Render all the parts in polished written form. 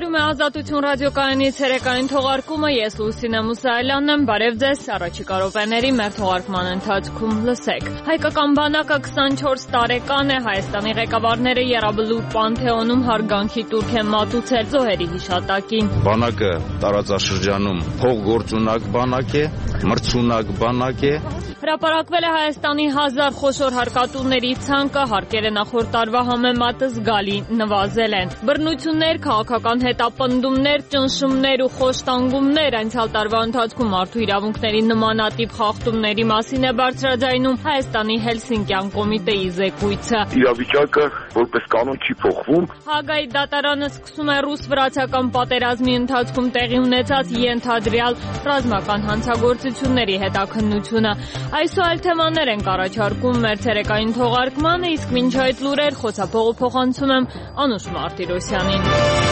Եթերում է Ազատություն ռադիոկայանի ցերեկային թողարկումը, ես Լուսինե Մուսայելյանն եմ, բարև ձեզ, առաջիկա րոպեների մեր թողարկման ընթացքում լսեք։ Հայկական բանակը 24 տարեկան է, Հայաստանի ղեկավարները Եռաբլու Պանթեոնում հարգանքի տուրք են մատուցել զոհերի հիշատակին։ Բանակը տարածաշրջանում փողգործունակ բանակ է, մրցունակ բանակ է։ Հրապարակվել է Հայաստանի 1000 խոշոր հարկատուների ցանկը, հարկերը նախորդ տարվա համեմատ զգալի նվազել են։ Բռնություններ, քաղաքական հետապնդումներ, ճնշումներ ու խոշտանգումներ անցյալ տարվա ընթացքում մարդու իրավունքների նմանատիպ խախտումների մասին է բարձրաձայնում Հայաստանի Հելսինկյան կոմիտեի զեկույցը։ Իրավիճակը որպես կանոն չի փոխվում։ Հագայի դատարանը սկսում է ռուս-վրացական պատերազմի ընթացքում տեղի ունեցած ենթադրյալ ռազմական հանցագործությունների հետաքննությունը։ Այսօր այլ թեմաներ ենք առաջարկում մեր ցերեկային թողարկմանը, իսկ մինչ այդ լուրեր խոցափողը փոխանցում եմ Անուշ Մարտիրոսյանին։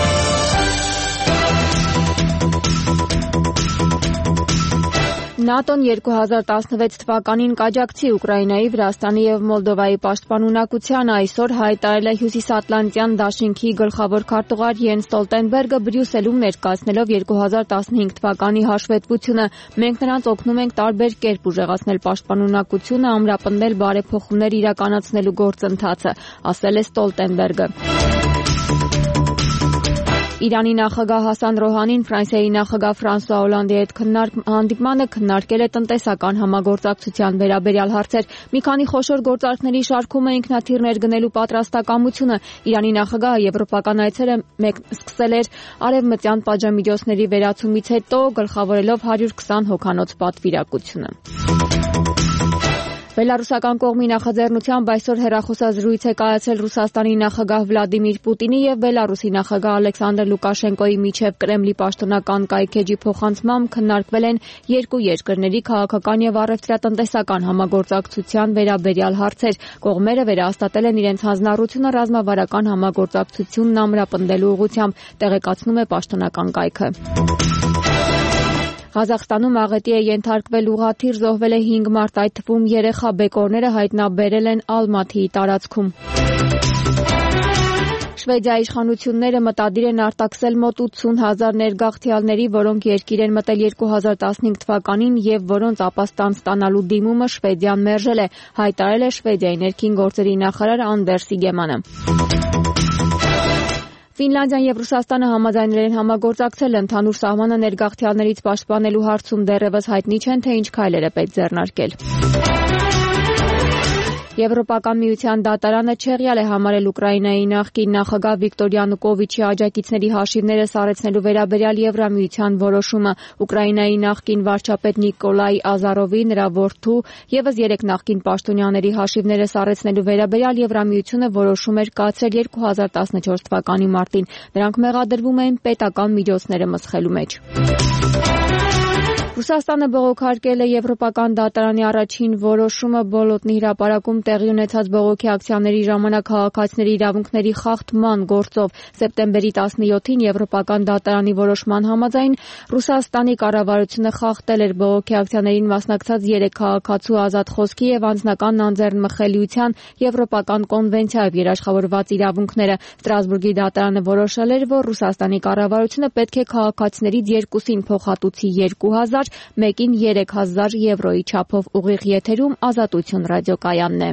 ՆԱՏՕ-ն 2016 թվականին կաջակցի Ուկրաինայի, Վրաստանի եւ Մոլդովայի պաշտպանունակությանը այսօր հայտարարել է Հյուսիսատլանտյան դաշինքի գլխավոր քարտուղար Յենս Ստոլտենբերգը Բրյուսելում ներկայացնելով 2015 թվականի հաշվետվությունը։ Մենք նրանց օգնում ենք տարբեր կերպ ուժեղացնել պաշտպանունակությունը, ամրապնդել բարեփոխումներ իրականացնելու գործընթացը, ասել է Ստոլտենբերգը։ Իրանի նախագահ Հասան Ռոհանին Ֆրանսիայի նախագահ Ֆրանսուଆ Օլանդի հետ հանդիպմանը քննարկել է տնտեսական համագործակցության վերաբերյալ հարցեր։ Մի քանի խոշոր գործարքների շարքում է ինքնաթիռներ գնելու պատրաստակամությունը։ Իրանի նախագահը եվրոպական այցերը սկսել էր արևմտյան պատժամիջոցների վերացումից հետո, գլխավորելով 120 հոգանոց պատվիրակությունը։ Բելարուսական կողմի նախաձեռնությամբ այսօր հեռախոսազրույց է կայացել Ռուսաստանի նախագահ Վլադիմիր Պուտինի եւ Բելարուսի նախագահ Ալեքսանդր Լուկաշենկոյի միջև Կրեմլի պաշտոնական կայքէջի փոխանցմամբ քննարկվել են երկու երկրների քաղաքական եւ առևտրատնտեսական համագործակցության վերաբերյալ հարցեր։ Կողմերը վերահաստատել են իրենց հանձնառությունը ռազմավարական համագործակցությունն ամրապնդելու ուղղությամբ, տեղեկացնում է պաշտոնական կայքը։ Ղազախստանում աղետի է ենթարկվել ուղղաթիռ, զոհվել է 5 մարդ, այդ թվում երեխա, բեկորները հայտնաբերել են Ալմաթիի տարածքում։ Շվեդիայի իշխանությունները մտադիր են արտաքսել մոտ 80,000 ներգաղթյալների, որոնք երկիր են մտել 2015 թվականին եւ որոնց ապաստան ստանալու դիմումը Շվեդիան մերժել է, հայտարարել է Շվեդիայի ներքին գործերի նախարար Անդերս Իգեմանը։ Ֆինլանդիան եւ Ռուսաստանը համաձայնել են համագործակցել ընդհանուր սահմանը ներգաղթյալներից պաշտպանելու հարցում, դեռևս հայտնի չեն, թե ինչ քայլեր է պետք ձեռնարկել։ Եվրոպական միության դատարանը չեղյալ է համարել Ուկրաինայի նախկին նախագահ Վիկտոր Յանուկովիչի աջակիցների հաշիվները սառեցնելու վերաբերյալ Եվրամիության որոշումը։ Ուկրաինայի նախկին վարչապետ Նիկոլայ Ազարովի, նրա որդու եւս 3 նախկին պաշտոնյաների հաշիվները սառեցնելու վերաբերյալ Եվրամիությունը որոշում էր կայացրել 2014 թվականի մարտին։ Նրանք մեղադրվում էին պետական միջոցները մսխելու մեջ։ Ռուսաստանը բողոքարկել է Եվրոպական դատարանի առաջին որոշումը Բոլոտնի հրապարակում տեղի ունեցած բողոքի ակցիաների ժամանակ քաղաքացիների իրավունքների խախտման գործով։ Սեպտեմբերի 17-ին Եվրոպական դատարանի որոշման համաձայն Ռուսաստանի կառավարությունը խախտել էր բողոքի ակցիաներին մասնակցած 3 քաղաքացու ազատ խոսքի եւ անձնական անձեռնմխելիության Եվրոպական կոնվենցիայով երաշխավորված իրավունքները։ Ստրասբուրգի դատարանը որոշել էր, որ Ռուսաստանի կառավարությունը պետք է քաղաքացիներից 2-ին փոխհատուցի 2000, մեկին 3000 եվրոյի չափով։ Ուղիղ եթերում Ազատություն ռադիոկայանն է։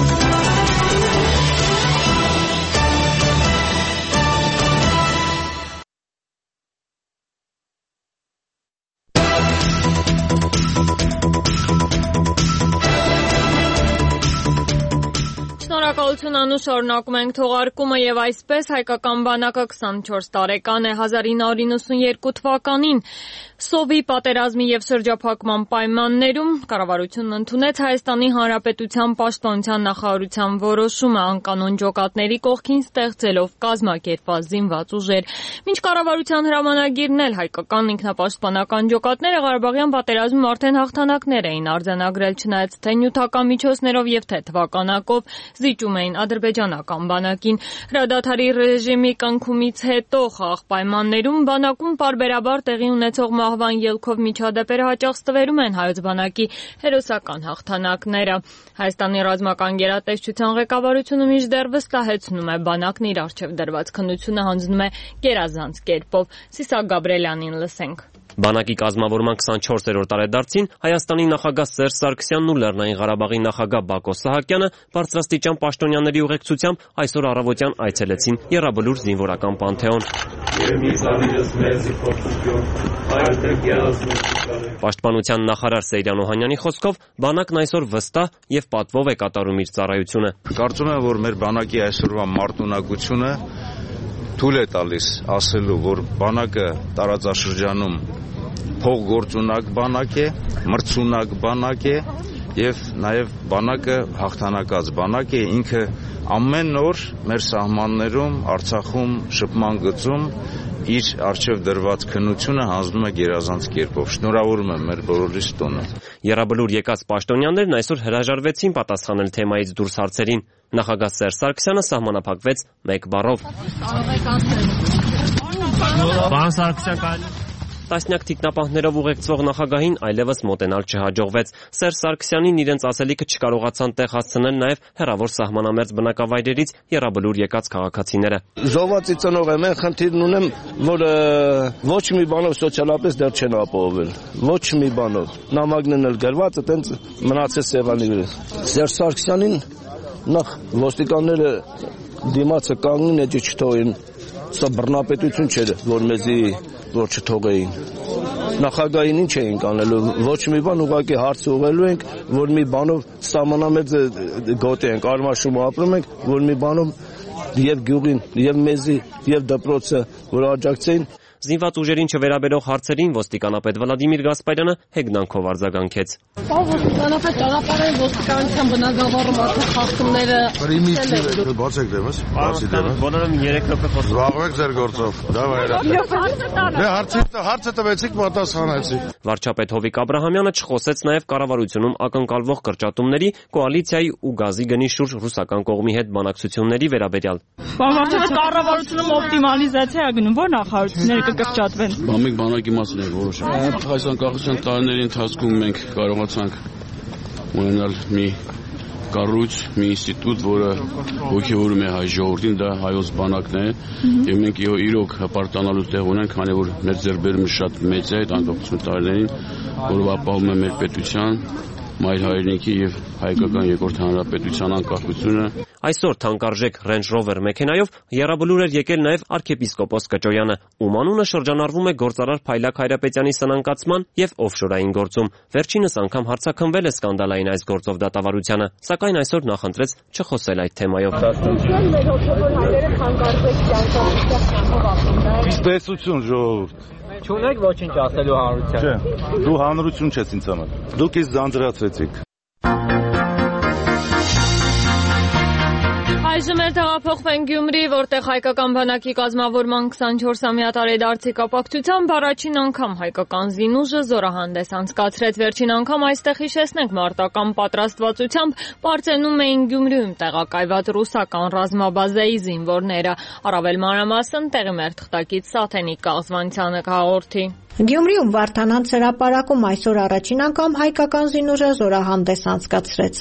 Շնորհակալություն Անուշ, շարունակում ենք թողարկումը եւ այսպես հայկական բանակը 24 տարեկան է 1992 թվականին Սովի պատերազմի եւ շրջափակման պայմաններում կառավարությունն ընդունեց Հայաստանի Հանրապետության պաշտպանության նախարարության որոշումը անկանոն ջոկատների կողքին ստեղծելով կազմակերպված զինված ուժեր։ Մինչ կառավարության հրամանագիրն էլ հայկական ինքնապաշտպանական ջոկատները Ղարաբաղյան պատերազմում արդեն հաղթանակներ էին արձանագրել, չնայած թե նյութական միջոցներով եւ թե թվականակով վիճում էին ադրբեջանական բանակին։ Հրադադարի ռեժիմի կնքումից հետո խաղաղ պայմաններում բանակում պարբերաբար տեղի ունեցող մահվան ելքով միջադեպերը հաճախ ստվերում են հայոց բանակի հերոսական հաղթանակները։ Հայաստանի ռազմական գերատեսչության ղեկավարությունը մինչդեռ վստահեցնում է, բանակն իր առջև դրված քննությունը հանձնում է գերազանց կերպով։ Սիսակ Գաբրելյանին լսենք։ Բանակի կազմավորման 24-րդ տարեդարձին Հայաստանի նախագահ Սերժ Սարգսյանն ու Լեռնային Ղարաբաղի նախագահ Բակո Սահակյանը բարձրաստիճան պաշտոնյաների ուղեկցությամբ այսօր առավոտյան այցելեցին Եռաբլուր զինվորական պանթեոն։ Պաշտպանության նախարար Սեյրան Օհանյանի խոսքով բանակն այսօր վստահ եւ պատվով է կատարում իր ծառայությունը։ Կարծում եմ, որ մեր բանակի այսօրվա մարտունակությունը թույլ է տալիս ասելու, որ բանակը տարածաշրջանում փողգործունակ բանակ է, մրցունակ բանակ է եւ նաեւ բանակը հաղթանակած բանակ է, ինքը ամեն օր մեր սահմաններում, Արցախում, շփման գծում իր առջև դրված քննությունը հանձնում է գերազանց կերպով։ Շնորհավորում եմ մեր բոլորիս տոնը։ Եռաբլուր եկած պաշտոնյաներն այսօր հրաժարվեցին պատասխանել թեմայից դուրս հարցերին։ Նախագահ Սերժ Սարգսյանը սահմանափակվեց մեկ բառով։ Պարոն Սարգսյան, տասնյակ թիկնապահներով ուղեկցվող նախագահին այլևս մոտենալ չհաջողվեց։ Սերժ Սարգսյանին իրենց ասելիքը չկարողացան տեղ հասցնել նաև հեռավոր սահմանամերձ բնակավայրերից Եռաբլուր եկած քաղաքացիները։ Զոհվածի ծնող եմ, խնդիրն ունեմ, որ ոչ մի բանով սոցիալապես դեռ չեն ապահովել։ Ոչ մի բանով։ Նամակն էլ գրված, այտենց մնացել սեղանի վրա։ Սերժ Սարգսյանին նախ ոստիկանները դիմացը կանգնին, էջը չթողին։ Սա բռնապետություն չէր, որ մեզի որ չթողեին։ Նախագահին ինչ էինք անելու, ոչ մի բան, ուղղակի հարցը ուղղելու ենք, որ մի բանով սահմանամերձը գոտի ենք, Արմաշում ապրում ենք, որ մի բանով եւ գյուղին, եւ մեզի, եւ դպրոցը, որ աջակցեին։ Զինված ուժերին չվերաբերող հարցերին ոստիկանապետ Վլադիմիր Գասպարյանը հեգնանքով արձագանքեց։ Ոստիկանապետ ճանապարհային ոստիկանության բնագավառում արդեն խախտումները բացեք դեմս, բացի դեմս։ Բոլորը 3 րոպե խոսում։ Զբաղվեք ձեր գործով։ Դե հարցը տվեցիք, պատասխանեցիք։ Վարչապետ Հովիկ Աբրահամյանը չխոսեց նաև կառավարությունում ակնկալվող կրճատումների, կոալիցիայի ու գազի գնի շուրջ ռուսական կողմի հետ բանակցությունների վերաբերյալ։ Կառավարությունում օպտիմալիզացիա է գնում, որ նախարարությունները կկրճատվեն։ Մենք բանակի մասին ենք որոշում։ Այս անկախության տարիների ընթացքում մենք կարողացանք ունենալ մի կառույց, մի ինստիտուտ, որը ոգևորում է հայ ժողովրդին, դա հայոց բանակն է, եւ մենք իրոք հպարտանալու տեղ ունենք, քանի որ մեր ձեռքբերումը շատ մեծ է այդ անկախություն տարիներին, որը ապահովում է մեր պետության, մայր հայրենիքի եւ հայկական երկրորդ հանրապետության անկախությունը։ Այսօր թանկարժեք Range Rover մեքենայով Եռաբլուր էր եկել նաև arczepiskopos Կճոյանը, ում անունը շրջանառվում է գործարար Փայլակ Հայրապետյանի սնանկացման եւ օֆշորային գործում։ Վերջինս անգամ հարցաքնվել է սկանդալային այս գործով դատավարությանը, սակայն այսօր նախընտրեց չխոսել այդ թեմայով։ Տեսություն ժողովուրդ։ Չունեք ոչինչ ասելու հանրության։ Չէ, դու հանրություն չես ինձ համար։ Դուք ինձ ձանձրացրեցիք։ Այժմ էլ տեղափոխվենք Գյումրի, որտեղ հայկական բանակի կազմավորման 24-ամյա տարեդարձի կապակցությամբ առաջին անգամ հայկական զինուժը զորահանդես անցկացրեց։ Վերջին անգամ այստեղ հիշեցնենք մարտական պատրաստվածությամբ պարծենում էին Գյումրիում տեղակայված ռուսական ռազմաբազայի զինվորները։ Առավել մանրամասն տեղի մեր թղթակից Սաթենիկ Կաղզվանցյանը հաղորդի։ Գյումրիում Վարդանանց հրապարակում այսօր առաջին անգամ հայկական զինուժը զորահանդես անցկացրեց։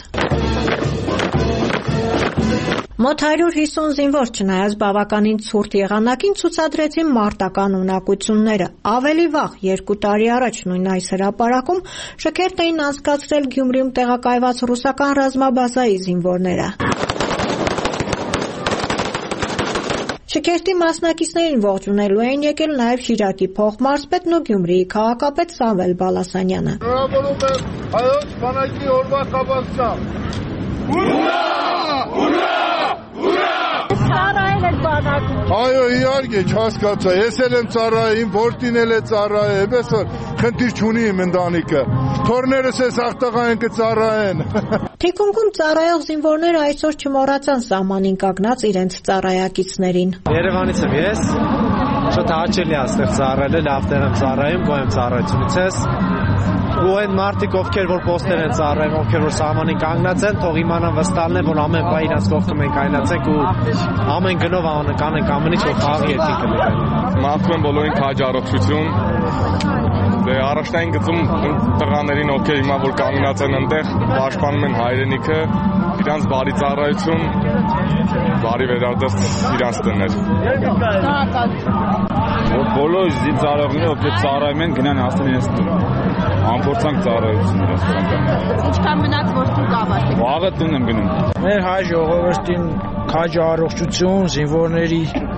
Մոտ 150 զինվոր չնայած բավականին ցուրտ եղանակին ցուցադրեցին մարտական ունակությունները։ Ավելի վաղ 2 տարի առաջ նույն այս հրապարակում շքերթ էին անցկացրել Գյումրիում տեղակայված ռուսական ռազմաբազայի զինվորները։ Շքերթի մասնակիցներին ողջունելու էին եկել նաև Շիրակի փոխմարզպետն ու Գյումրիի քաղաքապետ Սամվել Բալասանյանը։ Շնորհավորում եմ հայոց բանակի օրվա կապակցությամբ։ Ուրա! Ուրա! Ծառայել եք բանակում։ Այո, իհարկե, չհասկացա, ես էլ եմ ծառայում, որդին էլ է ծառայել, այսօր խնդիր չունի իմ ընտանիքը։ Թորներս էս աղտաղա են կծառայեն։ Թիկունքում ծառայող զինվորները այսօր չմոռացան սահմանին կանգնած իրենց ծառայակիցներին։ Երևանից եմ ես, շատ հաճելի է այստեղ ծառայելը, լավ տեղ եմ ծառայում, գոհ եմ ծառայությունից ես։ ու այն մարդիկ ովքեր որ պոստեր են ծառայում, ովքեր որ սահմանին կանգնած են, թող իմանան վստահել են, որ ամեն բան իրաց կողքը մենք կայնացենք ու ամեն գնով կանենք ամեն ինչ որ խաղի երկինքը լինի։ Մաղթում եմ բոլորին քաջ առողջություն։ Դե առաջնային գծում տղաներին ովքեր հիմա որ կանգնած են այնտեղ, պաշտպանում են հայրենիքը, իրանց բարի ծառայություն, բարի վերադարձ իրանց տներ։ Բոլոր ծառայողները ովքեր ծառայում են գնան հասնեն իրենց տուն։ Ամփոփանք ծառայությունները հասցնեն։ Ինչքան մնաց որ դուք ավարտեք։ Վաղը տուն եմ գնում։ Մեր հայ ժողովրդին քաջ առողջություն, զինվորների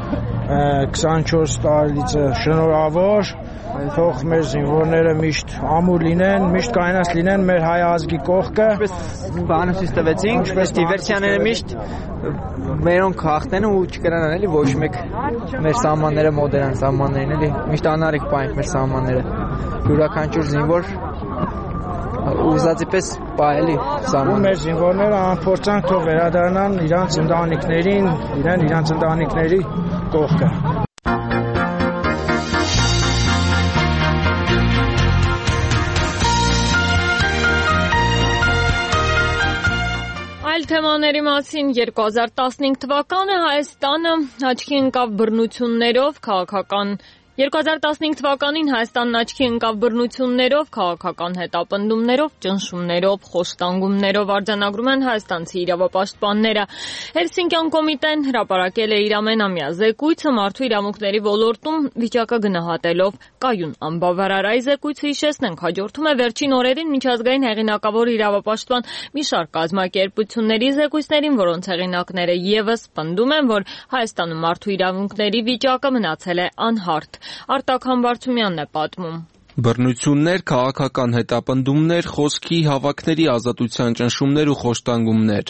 24 տարելիցը շնորհավոր, թող մեր զինվորները միշտ ամուր լինեն, միշտ կայունած լինեն մեր հայ ազգի կողքը։ Բանոսից տվեցինք, դիվերսիաները միշտ մերոնք հաղթեն ու չկրանան էլի ոչ մեկ մեր սահմանները մոդերան սահմաններին էլի, միշտ անարիք պահենք մեր սահմանները։ Յուրաքանչյուր զինվոր ուզածի պես պահելի սահման։ Մեր զինվորները անփորձանք թող վերադառնան իրանց ընտանիքներին, իրանց ընտանիքների կողքը։ Այլ թեմաների մասին 2015 թվականը Հայաստանը աչքի ընկավ բռնություններով քաղաքական 2015 թվականին Հայաստանն աչքի ընկավ բռնություններով, քաղաքական հետապնդումներով, ճնշումներով, խոշտանգումներով արձանագրում են հայաստանցի իրավապաշտպանները։ Հելսինկյան կոմիտեն հրապարակել է իր ամենամյա զեկույցը մարդու իրավունքների ոլորտում վիճակը գնահատելով կայուն անբավարար։ Այս զեկույցը հիշեցնենք հաջորդում է վերջին օրերին միջազգային հեղինակավոր իրավապաշտպան մի շարք կազմակերպությունների զեկույցներին, որոնց հեղինակները եւս պնդում են, որ Հայաստանում մարդու իրավունքների վիճակը մնացել է անհարթ։ Արտակ Համբարձումյանն է պատմում։ Բռնություններ, քաղաքական հետապնդումներ, խոսքի, հավաքների ազատության ճնշումներ ու խոշտանգումներ։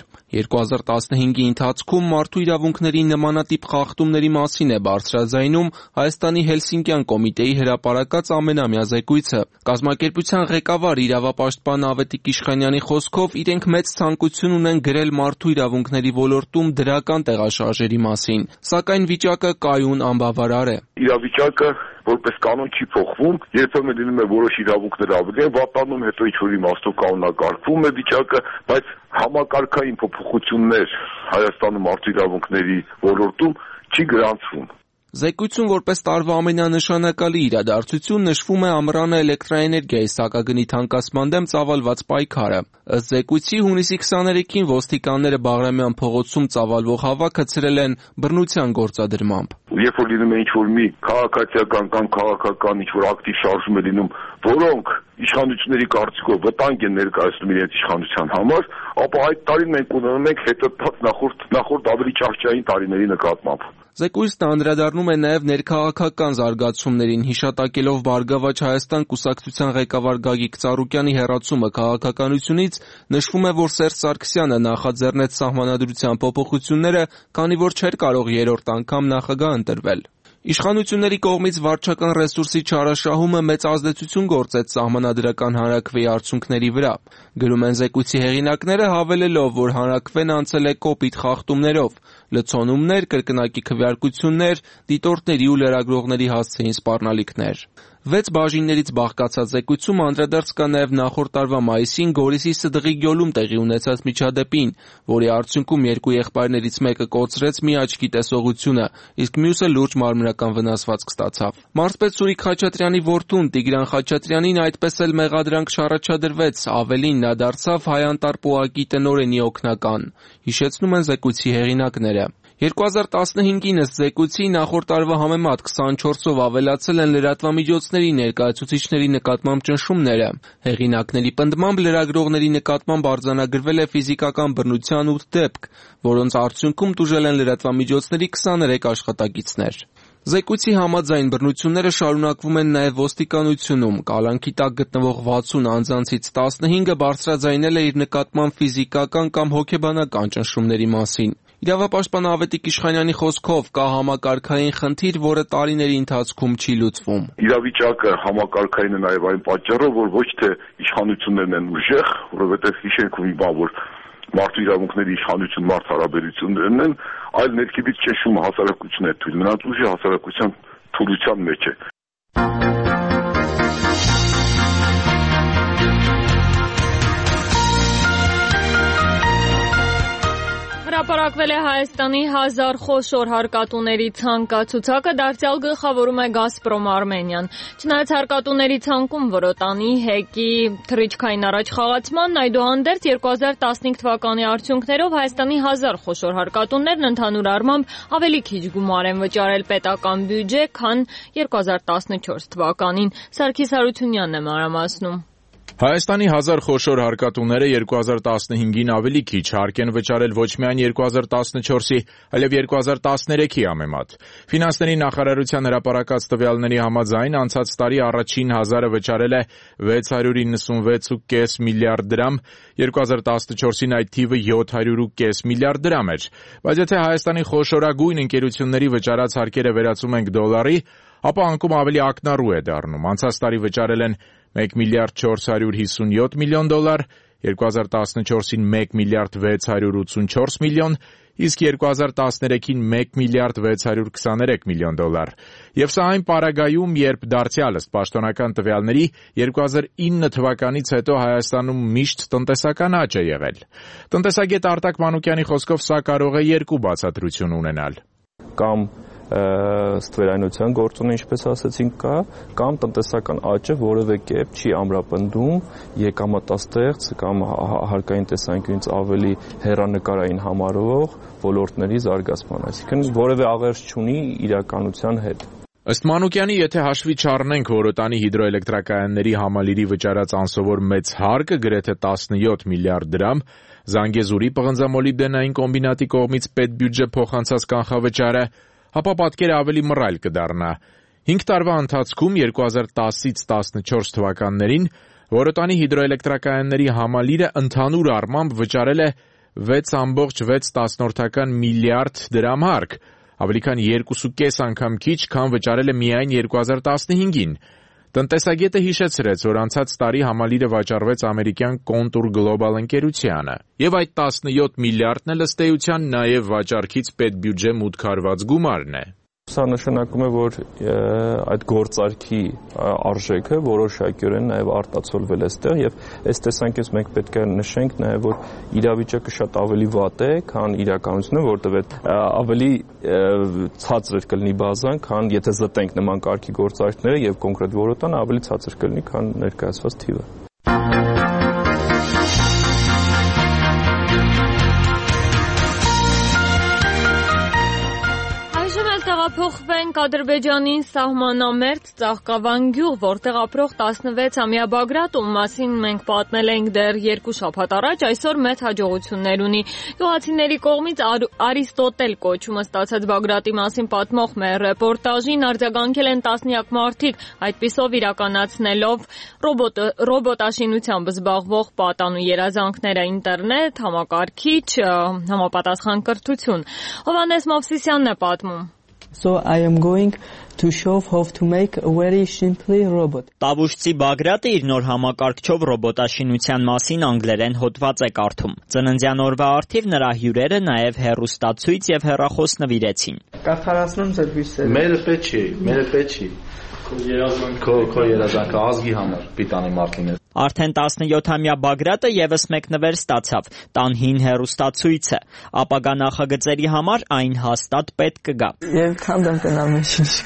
2015-ի ընթացքում մարդու իրավունքների նմանատիպ խախտումների մասին է բարձրաձայնում Հայաստանի Հելսինկյան կոմիտեի հրապարակած ամենամյա զեկույցը։ Կազմակերպության ղեկավար իրավապաշտպան Ավետիք Իշխանյանի խոսքով իրենք մեծ ցանկություն ունեն գրել մարդու իրավունքների ոլորտում դրական տեղաշարժերի մասին, սակայն վիճակը կայուն անբավարար է։ Իրավիճակը որպես կանոն չի փոխվում, երբեմն լինում է որոշ իրավունքներ ավելի են վատանում, հետո ինչ-որ իմաստով կանոնակարգվում է վիճակը, բայց համակարգային փոփոխություններ Հայաստանում մարդու իրավունքների ոլորտում չի գրանցվում։ Զեկույցում որպես տարվա ամենանշանակալի իրադարձություն նշվում է ամռանը էլեկտրաէներգիայի սակագնի թանկացման դեմ ծավալված պայքարը։ Ըստ զեկույցի հունիսի 23-ին ոստիկանները Բաղրամյան փողոցում ծավալվող հավաքը ցրել են բռնության գործադրմամբ։ Երբ որ լինում է ինչ-որ մի քաղաքացիական կամ քաղաքական ինչ-որ ակտիվ շարժում է լինում, որոնք իշխանությունների կարծիքով վտանգ են ներկայացնում իրենց իշխանության համար, ապա այդ տարին մենք ունենում ենք հետընթաց նախորդ ավելի ճահճային տարիների նկատմամբ։ Զեկույցն անդրադառնում է նաև ներքաղաքական զարգացումներին, հիշատակելով Բարգավաճ Հայաստան կուսակցության ղեկավար Գագիկ Ծառուկյանի հեռացումը քաղաքականությունից, նշվում է, որ Սերժ Սարգսյանը նախաձեռնեց սահմանադրության փոփոխությունները, քանի որ չէր կարող երրորդ անգամ նախագահ ընտրվել։ Իշխանությունների կողմից վարչական ռեսուրսի չարաշահումը մեծ ազդեցություն գործեց սահմանադրական հանրաքվեի արդյունքների վրա։ Գրում են զեկույցի հեղինակները, հավելելով, որ հանրաքվեն անցել է կոպիտ խախտումներով, լցոնումներ, կրկնակի քվեարկություններ, դիտորդների ու լրագրողների հասցեին սպառնալիքներ։ 6 բաժիններից բաղկացած զեկույցում անդրադարձ կա նաև նախորդ տարվա մայիսին Գորիսի Սդղի գյուլում տեղի ունեցած միջադեպին, որի արդյունքում երկու եղբայրներից մեկը կոծրեց մի աչքի տեսողությունը, իսկ մյուսը լուրջ մարմնական վնասվածք ստացավ։ Մարզպետ Սուրիկ Խաչատրյանի որդուն Տիգրան Խաչատրյանին այդպես էլ մեղադրանք չառաջադրվեց, ավելին նա դարձավ հայ-անտառ պոակի տնօրենի օգնական, հիշեցնում են զեկույցի հեղինակները։ 2015-ին ըստ զեկույցի նախորդ տարվա համեմատ 24-ով ավելացել են լրատվամիջոցների ներկայացուցիչների նկատմամբ ճնշումները։ Հեղինակների պնդմամբ լրագրողների նկատմամբ արձանագրվել է ֆիզիկական բռնության 8 դեպք, որոնց արդյունքում տուժել են լրատվամիջոցների 23 աշխատակիցներ։ Զեկույցի համաձայն բռնությունները շարունակվում են նաև ոստիկանությունում, կալանքի տակ գտնվող 60 անձանցից 15-ը բարձրաձայնել է իր նկատմամբ ֆիզիկական կամ հոգեբանական ճնշումների մասին։ Իրավապաշտպան Ավետիք Իշխանյանի խոսքով կա համակարգային խնդիր, որը տարիների ընթացքում չի լուծվում։ Իրավիճակը համակարգային է նաև այն պատճառով, որ ոչ թե իշխանություններն են ուժեղ, որովհետև հիշենք մի բան, որ մարդու իրավունքների իշխանություն-մարդ հարաբերություններն են, այլ ներքևից ճնշումը հասարակությունն է թույլ, նրանց ուժը հասարակության թուլության մեջ է։ Հրապարակվել է Հայաստանի 1000 խոշոր հարկատուների ցանկացուցակը, դարձյալ գլխավորում է Գազպրոմ Արմենիան։ Չնայած հարկատուների ցանկում Որոտանի, ՀԵԿ-ի թռիչքային առաջխաղացման, այդուհանդերձ 2015 թվականի արդյունքներով Հայաստանի 1000 խոշոր հարկատուներն ընդհանուր առմամբ ավելի քիչ գումար են վճարել պետական բյուջե, քան 2014 թվականին։ Սարգիս Հարությունյանն է մանրամասնում։ Հայաստանի 1000 խոշոր հարկատուները 2015-ին ավելի քիչ հարկ են վճարել ոչ միայն 2014-ի, այլև 2013-ի համեմատ։ Ֆինանսների նախարարության հրապարակած տվյալների համաձայն անցած տարի առաջին 1000-ը վճարել է 696.5 միլիարդ դրամ, 2014-ին այդ թիվը 700.5 միլիարդ դրամ էր։ Բայց եթե Հայաստանի խոշորագույն ընկերությունների վճարած հարկերը վերածում ենք դոլարի, ապա անկում ավելի ակնառու է դառնում։ Անցած տարի վճարել են 1 միլիարդ 457 միլիոն դոլար, 2014-ին 1 միլիարդ 684 միլիոն, իսկ 2013-ին 1 միլիարդ 623 միլիոն դոլար։ Եվ սա այն պարագայում, երբ դարձյալ ըստ պաշտոնական տվյալների 2009 թվականից հետո Հայաստանում միշտ տնտեսական աճ է եղել։ Տնտեսագետ Արտակ Մանուկյանի խոսքով սա կարող է երկու բացատրություն ունենալ։ Կամ ստվերայնության գործոնը, ինչպես ասացինք, կա, կամ տնտեսական աճը որևէ կերպ չի ամրապնդում եկամտաստեղծ կամ հարկային տեսանկյունից ավելի հեռանկարային համարվող ոլորտների զարգացման, այսինքն որևէ աղերս չունի իրականության հետ։ Ըստ Մանուկյանի, եթե հաշվի չառնենք Որոտանի հիդրոէլեկտրակայանների համալիրի վճարած անսովոր մեծ հարկը, գրեթե 17 միլիարդ դրամ, Զանգեզուրի պղնձամոլիբդենային կոմբինատի կողմից պետբյուջե փոխանցած կանխավճարը, ապա պատկերը ավելի մռայլ կդառնա։ 5 տարվա ընթացքում 2010-ից 14 թվականներին Որոտանի հիդրոէլեկտրակայանների համալիրը ընդհանուր առմամբ վճարել է 6.6 միլիարդ դրամ հարկ, ավելի քան 2.5 անգամ քիչ, քան վճարել է միայն 2015-ին։ Տնտեսագետը հիշեցրեց, որ անցած տարի համալիրը վաճառվեց ամերիկյան Contour Global ընկերությանը, եւ այդ 17 միլիարդն էլ ըստ էության նաեւ վաճառքից պետբյուջե մուտք արված գումարն է։ Սա նշանակում է, որ այդ գործարքի արժեքը որոշակիորեն նաև արտացոլվել է այստեղ եւ այս տեսանկյունից մենք պետք է նշենք նաև, որ իրավիճակը շատ ավելի վատ է, քան իրականությունը, որտեղ ավելի ցածր կլինի բազան, քան եթե զտենք նման կարգի գործարքները եւ կոնկրետ Որոտանը ավելի ցածր կլինի, քան ներկայացված թիվը։ Փոխվենք Ադրբեջանի սահմանամերձ Ծաղկավան գյուղ, որտեղ ապրող 16-ամյա Բագրատ, ում մասին մենք պատմել ենք դեռ 2 շաբաթ առաջ, այսօր մեծ հաջողություններ ունի։ Գյուղացիների կողմից Արիստոտել կոչումը ստացած Բագրատի մասին պատմող մեր ռեպորտաժին արձագանքել են տասնյակ մարդիկ, այդպիսով իրականացնելով ռոբոտաշինությամբ զբաղվող պատանու երազանքները՝ ինտերնետ, համակարգիչ, համապատասխան կրթություն։ Հովհաննես Մովսիսյանն է պատմում։ So I am going to show how to make a very simply robot. Տավուշցի Բագրատը իր նոր համակարգչով ռոբոտաշինության մասին անգլերեն հոդված է կարդում։ Ծննդյան օրվա առթիվ նրա հյուրերը նաև հեռուստացույց եւ հեռախոս նվիրեցին։ Կարդարացնում ձեր հույսերը։ Մերը պետք չի։ Քո երազանքը ազգի համար պիտանի մարդ լինել։ Արդեն 17-ամյա Բագրատը եւս մեկ նվեր ստացավ՝ տան հին հեռուստացույցը։ Ապագա նախագծերի համար այն հաստատ պետք կգա։ Եվ քանդեմ տնամ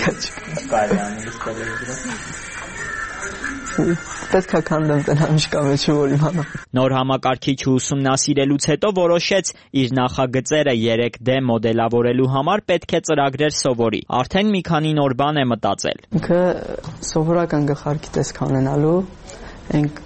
Պետք է քանդեմ տնամ շկամեջը, որ իմանամ։ Նոր համակարգիչը ուսումնասիրելուց հետո որոշեց իր նախագծերը 3D մոդելավորելու համար պետք է ծրագրեր սովորի։ Արդեն մի քանի նոր բան է մտածել։ Ինքը սովորական գլխարկի տեսք ունենալու Ենք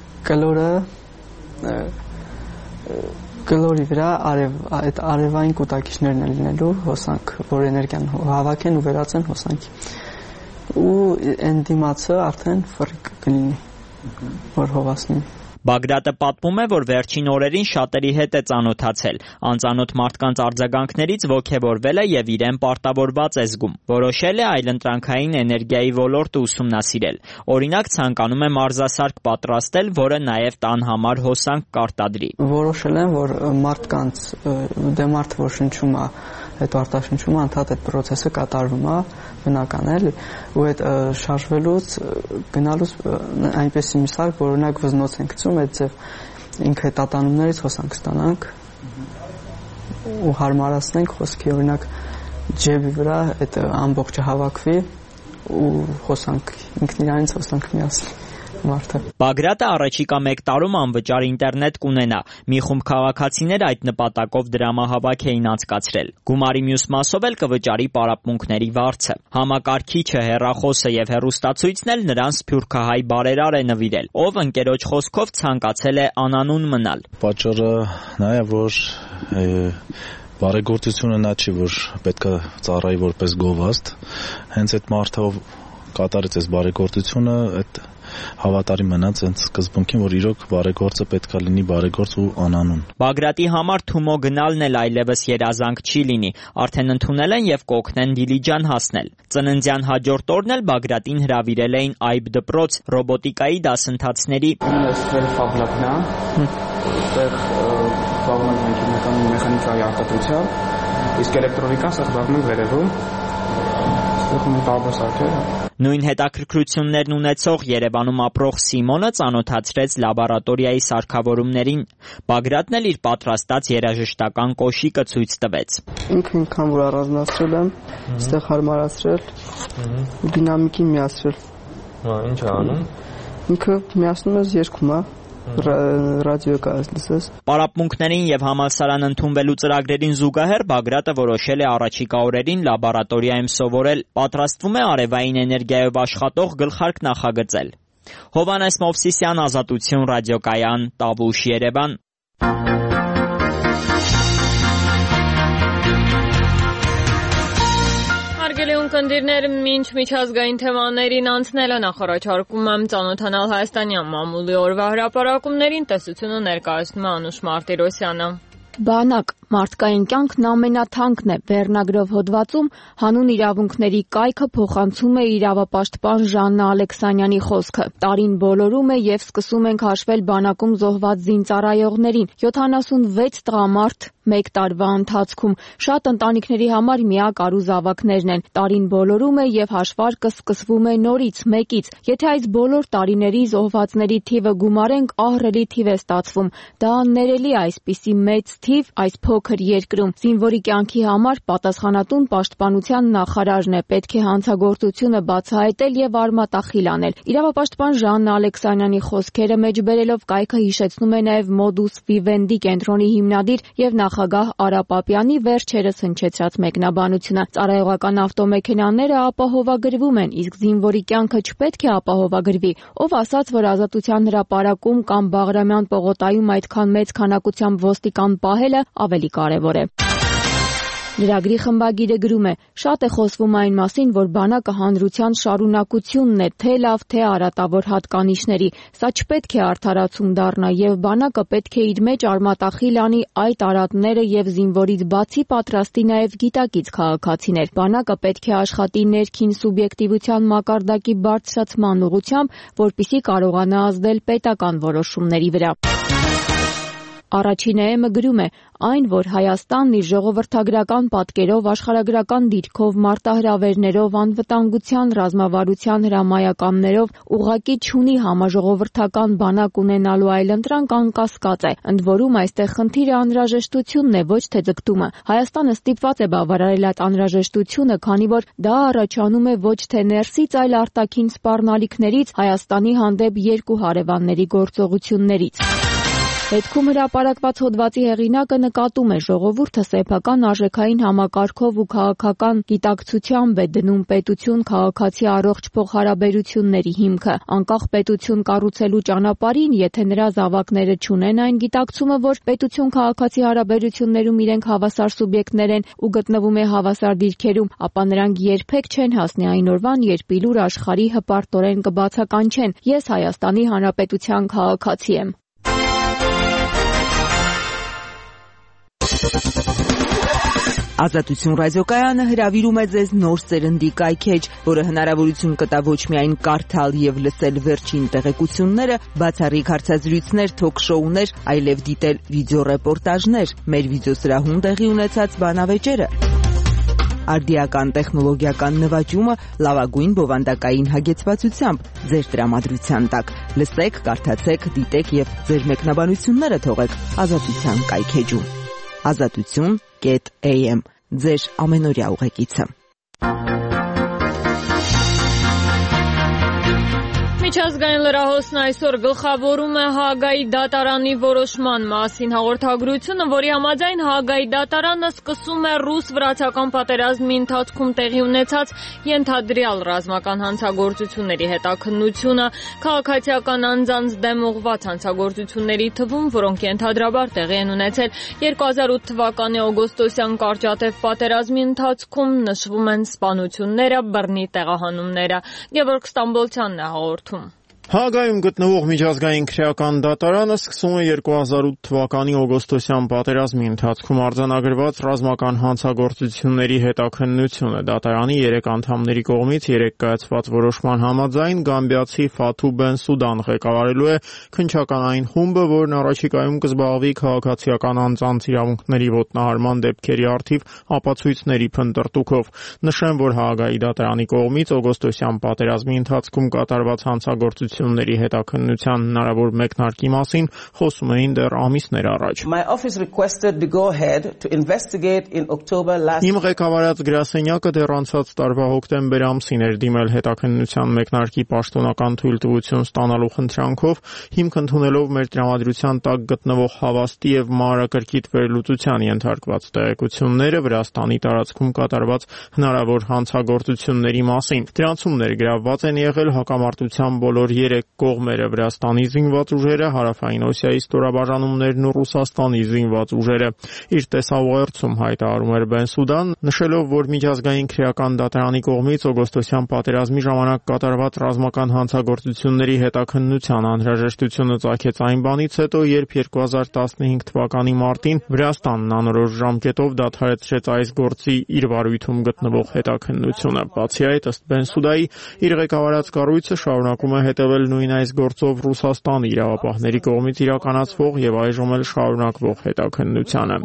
գլորի վրա այդ արևային կուտակիչներն են լինելու հոսանք, որ էներգիան հավաքեն ու վերածեն հոսանքի։ Ու այն դիմացը արդեն ֆրիկ կլինի, որ հովասնի։ Բագրատը պատմում է, որ վերջին օրերին շատերի հետ է ծանոթացել, անծանոթ մարդկանց արձագանքներից ոգևորվել է եւ իրեն պարտավորված է զգում։ Որոշել է այլընտրանքային էներգիայի ոլորտը ուսումնասիրել։ Օրինակ ցանկանում է մարզասարք պատրաստել, որը նաեւ տան համար հոսանք կարտադրի։ Որոշել եմ, որ մարդկանց դեմարդ որ շնչում է, այդ արտաշնչումը անդադ այդ process-ը կատարվում է, բնական է, ու այդ շարժվելուց գնալուց այնպեսի մի սարք, որ օրինակ վզնոց ենք գցում, այդ ձև ինքը տատանումներից հոսանք ստանանք, ու հարմարացնենք խոսքի, օրինակ ջեբի վրա այդ ամբողջը հավաքվի ու խոսանք ինքն իրանից խոսանք միասին մարդը։ Բագրատը առաջիկա 1 տարում անվճար ինտերնետ կունենա։ Մի խումբ քաղաքացիներ այդ նպատակով դրամահավաք էին անցկացրել։ Գումարի մյուս մասով էլ կվճարի պարապմունքների վարձը։ Համակարգիչը, հեռախոսը եւ հեռուստացույցն էլ նրան սփյուռքահայ բարերար է նվիրել, ով ընկերոջ խոսքով ցանկացել է անանուն մնալ։ Պատճառը նա է, որ բարեգործությունը նա չի, որ պետք է ծառայի որպես գովազդ, հենց այդ մարդը կատարեց այս բարեգործությունը, այդ հավատարիմ մնաց այն սկզբունքին, որ իրոք բարեգործը պետք է լինի բարեգործ ու անանուն։ Բագրատի համար Թումո գնալն էլ այլևս երազանք չի լինի, արդեն ընդունել են եւ կօգնեն Դիլիջան հասնել։ Ծննդյան հաջորդ օրն էլ Բագրատին հրավիրել էին Այբ դպրոց ռոբոտիկայի դասընթացների։ մեխանիկայի արտադրությամբ, իսկ էլեկտրոնիկան զբաղվում վերևում։ Նույն հետաքրքրություններն ունեցող Երևանում ապրող Սիմոնը ծանոթացրեց լաբորատորիայի սարքավորումներին։ Բագրատն էլ իր պատրաստած երաժշտական կոշիկը ցույց տվեց։ Ինքը ինքան որ առանձնացրել եմ, այստեղ հարմարացրել, դինամիկին միացրել։ Ինչ է անում։ Ինքը միացնում ես երգում, ռադիո կարես լսես։ Պարապմունքներին եւ համալսարան ընդունվելու ծրագրերին զուգահեռ Բագրատը որոշել է առաջիկա օրերին լաբորատորիայում սովորել, պատրաստվում է արևային էներգիայով աշխատող գլխարկ նախագծել։ Հովհաննես Մովսիսյան, Ազատություն ռադիոկայան, Տավուշ, Երևան։ Հարգելի ունկնդիրներ, մինչ միջազգային թեմաներին անցնելը նախարարչարկում եմ ծանոթանալ հայաստանյան մամուլի օրվա հրապարակումներին, տեսությունը ներկայացնում է Անուշ Մարտիրոսյանը։ Բանակ մարդկային կյանքն ամենաթանկն է վերնագրով հոդվածում հանուն իրավունքների կայքը փոխանցում է իրավապաշտպան Ժաննա Ալեքսանյանի խոսքը։ Տարին բոլորում է եւ սկսում ենք հաշվել բանակում զոհված զինծառայողներին։ 76 տղամարդ 1 տարվա ընթացքում շատ ընտանիքների համար միակ առուզավակներն են։ Տարին բոլորում է եւ հաշվարկը սկսվում է նորից, մեկից։ Եթե այս բոլոր տարիների զոհվածների թիվը գումարենք, ահռելի թիվ է ստացվում։ Դա աններելի է այսպիսի մեծ թիվ այս փոքր երկրում։ Զինվորի կյանքի համար պատասխանատուն պաշտպանության նախարարն է, պետք է հանցագործությունը բացահայտել եւ արմատախիլ անել։ Իրավապաշտպան Ժաննա Ալեքսանյանի խոսքերը մեջբերելով կայքը հիշեցնում է նաեւ Modus Vivendi կենտրոնի հիմնադիր եւ նախագահ Արա Պապյանի վերջերս հնչեցրած մեկնաբանությունը։ Ծառայողական ավտոմեքենաները ապահովագրվում են, իսկ զինվորի կյանքը չպետք է ապահովագրվի։ Ով ասաց, որ Ազատության հրապարակում կամ Բաղրամյան պողոտայում այդքան մեծ քանակությամբ ոստիկան պահելը ավելի կարևոր է։ Լրագրի խմբագիրը գրում է. շատ է խոսվում այն մասին, որ բանակը հանրության շարունակությունն է, թե լավ, թե արատավոր հատկանիշների։ Սա չպետք է արդարացում դառնա եւ բանակը պետք է իր մեջ արմատախիլ անի այդ արատները եւ զինվորից բացի պատրաստի նաեւ գիտակից քաղաքացիներ։ Բանակը պետք է աշխատի ներքին սուբյեկտիվության մակարդակի բարձրացման ուղղությամբ, որպիսի կարողանա ազդել պետական որոշումների վրա։ Առաջին ԵՄ գրում է. այն, որ Հայաստանն իր ժողովրդագրական պատկերով, աշխարհագրական դիրքով, մարտահրավերներով, անվտանգության, ռազմավարության հրամայականներով ուղղակի չունի համաժողովրդական բանակ ունենալու այլընտրանք անկասկած է։ Ընդ որում այստեղ խնդիրը անհրաժեշտությունն է, ոչ թե ձգտումը։ Հայաստանը ստիպված է բավարարել այդ անհրաժեշտությունը, քանի որ դա առաջանում է ոչ թե ներսից, այլ արտաքին սպառնալիքներից, Հայաստանի հանդեպ երկու հարևանների գործողություններից։ Հետքում հրապարակված հոդվածի հեղինակը նկատում է ժողովուրդը սեփական արժեքային համակարգով ու քաղաքական գիտակցությամբ է դնում պետություն-քաղաքացի առողջ փոխհարաբերությունների հիմքը։ Անկախ պետություն կառուցելու ճանապարհին, եթե նրա զավակները չունեն այն գիտակցումը, որ պետություն-քաղաքացի հարաբերություններում իրենք հավասար սուբյեկտներ են ու գտնվում է հավասար դիրքերում, ապա նրանք երբեք չեն հասնի այն օրվան, երբ իլուր աշխարհի հպարտորեն կբացականչեն. Ես Հայաստանի Հանրապետության քաղաքացի եմ։ Ազատություն ռադիոկայանը հրավիրում է ձեզ նոր սերնդի կայքեջ, որը հնարավորություն կտա ոչ միայն կարդալ եւ լսել վերջին տեղեկությունները, բացառիկ հարցազրույցներ, թոք-շոուներ, այլև դիտել վիդեոռեպորտաժներ, մեր վիդեոսրահում տեղի ունեցած բանավեճերը։ Արդիական տեխնոլոգիական նվաճումը լավագույն բովանդակային հագեցվածությամբ ձեր տրամադրության տակ։ Լսեք, կարդացեք, դիտեք եւ ձեր մեկնաբանությունները թողեք Ազատության կայքեջում։ azatutsun.am ձեր ամենօրյա ուղեկիցը։ Միջազգային լրահոսն այսօր գլխավորում է Հաագայի դատարանի որոշման մասին հաղորդագրությունը, որի համաձայն Հաագայի դատարանը սկսում է ռուս-վրացական պատերազմի ընթացքում տեղի ունեցած ենթադրյալ ռազմական հանցագործությունների հետաքննությունը, քաղաքացիական անձանց դեմ ուղղված հանցագործությունների թվում, որոնք ենթադրաբար տեղի են ունեցել 2008 թվականի օգոստոսյան կարճատև պատերազմի ընթացքում, նշվում են սպանությունները, բռնի տեղահանումները։ Գևորգ Ստամբոլցյանն է հաղորդում։ Հաագայում գտնվող միջազգային քրեական դատարանը սկսում է 2008 թվականի օգոստոսյան պատերազմի ընթացքում արձանագրված ռազմական հանցագործությունների հետաքննությունը։ Դատարանի 3 անդամների կողմից 3 կայացված որոշման համաձայն գամբիացի Ֆաթու Բենսուդան ղեկավարելու է քննչական խումբը, որն առաջիկայում կզբաղվի քաղաքացիական անձանց իրավունքների ոտնահարման դեպքերի առթիվ ապացույցների փնտրտուքով։ Նշեմ, որ Հաագայի դատարանի կողմից օգոստոսյան պատերազմի ընթացքում կատարված հանցագործությունների հետաքննության հնարավոր մեկնարկի մասին խոսում էին դեռ ամիսներ առաջ։ Իմ ղեկավարած գրասենյակը դեռ անցած տարվա հոկտեմբեր ամսին էր դիմել հետաքննության մեկնարկի պաշտոնական թույլտվություն ստանալու խնդրանքով, հիմք ընդունելով մեր տրամադրության տակ գտնվող հավաստի եւ մանրակրկիտ վերլուծության ենթարկված տեղեկությունները Վրաստանի տարածքում կատարված հնարավոր հանցագործությունների մասին։ Դրանցում ներգրավված են եղել հակամարտության բոլոր 3 կողմերը՝ Վրաստանի զինված ուժերը, Հարավային Օսիայի ստորաբաժանումներն ու Ռուսաստանի զինված ուժերը։ Իր տեսաուղերձում հայտարարում էր Բենսուդան, նշելով, որ միջազգային քրեական դատարանի կողմից օգոստոսյան պատերազմի ժամանակ կատարված ռազմական հանցագործությունների հետաքննության անհրաժեշտությունը ծագեց այն բանից հետո, երբ 2015 թվականի մարտին Վրաստանն անորոշ ժամկետով դադարեցրեց այս գործի իր վարույթում գտնվող հետաքննությունը։ Բացի այդ, ըստ Բենսուդայի, իր ղեկավարած կառույցը շարունակում է հետևել նույն այս գործով Ռուսաստանի իրավապահների կողմից իրականացվող եւ այժմ էլ շարունակվող հետաքննությանը։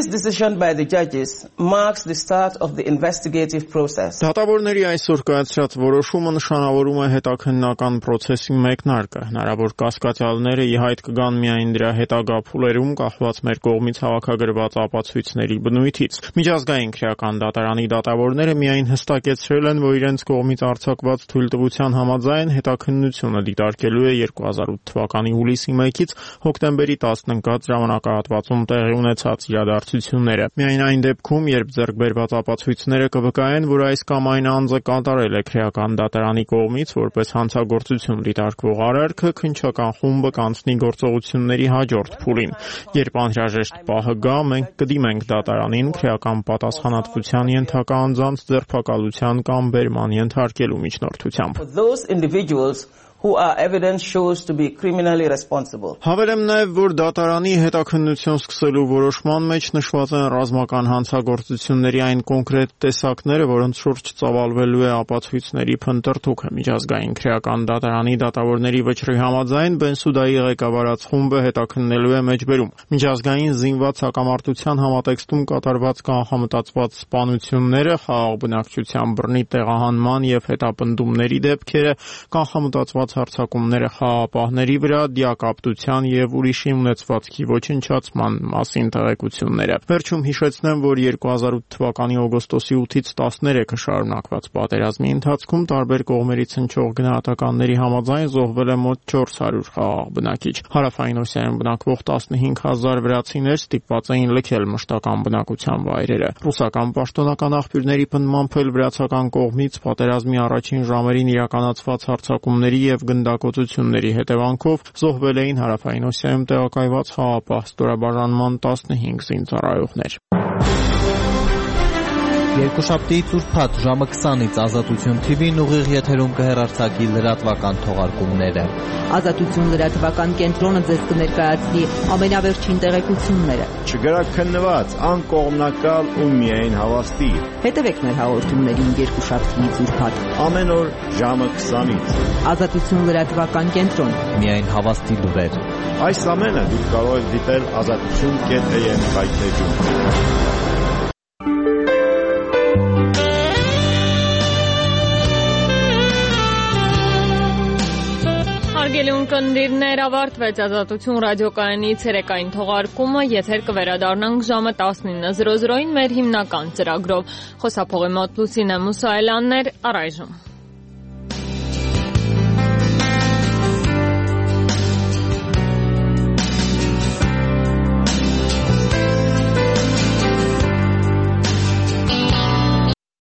Դատավորների այսօր կայացրած որոշումը նշանավորում է հետաքննական process-ի մեկնարկը։ Հնարավոր կասկածյալները ի հայտ կգան միայն դրա հետագա փուլերում կախված մեր կողմից հավաքագրված ապացույցների բնույթից։ Միջազգային քրեական դատարանի դատավորները միայն հստակեցրել են, որ իրենց կողմից արձակված թույլտվության համաձայն հետաքննությունը դիտարկելու է 2008 թվականի հուլիսի 1-ից հոկտեմբերի 10-ն ընկած ժամանակահատվածում տեղի ունեցած իրադարձությունները։ Միայն այն դեպքում, երբ ձեռք բերված ապացույցները կվկայեն, որ այս կամ այն անձը կատարել է քրեական դատարանի կողմից որպես հանցագործություն դիտարկվող արարքը, քննչական խումբը կանցնի գործողությունների հաջորդ փուլին։ Երբ անհրաժեշտ պահը գա, մենք կդիմենք դատարանին քրեական պատասխանատվության ենթակա անձանց ձերբակալության կամ բերման ենթարկելու միջնորդությամբ։ Who are evidence shows to be criminally responsible. Հավելեմ նաև, որ դատարանի հետաքննություն սկսելու որոշման մեջ նշված են ռազմական հանցագործությունների այն կոնկրետ տեսակները, որոնց շուրջ ծավալվելու է ապացույցների փնտրտուքը։ Միջազգային քրեական դատարանի դատավորների վճռի համաձայն Բենսուդայի ղեկավարած խումբը հետաքննելու է մեջբերում միջազգային զինված հակամարտության համատեքստում կատարված կանխամտածված սպանությունները, խաղաղ բնակչության բռնի տեղահանման եւ հետապնդումների դեպքերը, կանխամտածված հարձակումները խաղաղապահների վրա, դիակապտության եւ ուրիշի ունեցվածքի ոչնչացման մասին տեղեկությունները։ Վերջում հիշեցնեմ, որ 2008 թվականի օգոստոսի 8-ից 13-ը շարունակված պատերազմի ընթացքում տարբեր կողմերից հնչող գնահատականների համաձայն զոհվել է մոտ 400 խաղաղ բնակիչ։ Հարավային Օսիայում բնակվող 15000 վրացիներ ստիպված էին լքել մշտական բնակության վայրերը։ Ռուսական պաշտոնական աղբյուրների պնդմամբ էլ վրացական կողմից պատերազմի առաջին ժամերին իրականացված հարձակումների եւ գնդակոծությունների հետևանքով զոհվել էին Հարավային Օսիայում տեղակայված խաղաղապահ ստորաբաժանման 15 զինծառայողներ։ Երկուշաբթիից ուրբաթ ժամը 20-ից Ազատություն TV-ն ուղիղ եթերում կհեռարձակի լրատվական թողարկումները։ Ազատություն լրատվական կենտրոնը ձեզ կներկայացնի ամենավերջին տեղեկությունները։ Չգրաքննված, անկողմնակալ ու միայն հավաստի։ Հետևեք մեր հաղորդումներին երկուշաբթիից ուրբաթ ամեն օր ժամը 20-ից։ Ազատություն լրատվական կենտրոն։ Միայն հավաստի լուրեր։ Այս ամենը դուք կարող եք դիտել azatutun.am հայտարարում։ Հարգելի ունկնդիրներ, ավարտվեց Ազատություն ռադիոկայանի ցերեկային թողարկումը, եթեր կվերադառնանք ժամը 19:00-ին մեր հիմնական ծրագրով։ Խոսափողի մոտ Լուսինե Մուսայելյանն էր, առայժմ։